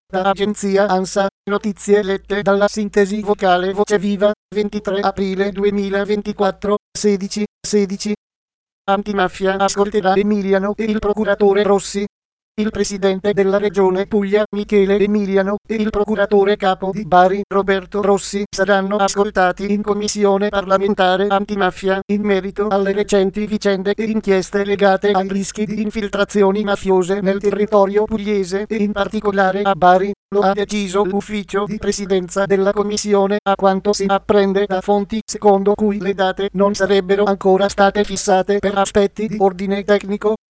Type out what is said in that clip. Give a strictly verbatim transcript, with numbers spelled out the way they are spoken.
Da agenzia ANSA, notizie lette dalla sintesi vocale Voce Viva, ventitré aprile duemilaventiquattro, sedici sedici. Antimafia ascolterà Emiliano e il procuratore Rossi. Il presidente della regione Puglia Michele Emiliano e il procuratore capo di Bari Roberto Rossi saranno ascoltati in commissione parlamentare antimafia in merito alle recenti vicende e inchieste legate ai rischi di infiltrazioni mafiose nel territorio pugliese e in particolare a Bari. Lo ha deciso l'ufficio di presidenza della commissione, a quanto si apprende da fonti secondo cui le date non sarebbero ancora state fissate per aspetti di ordine tecnico.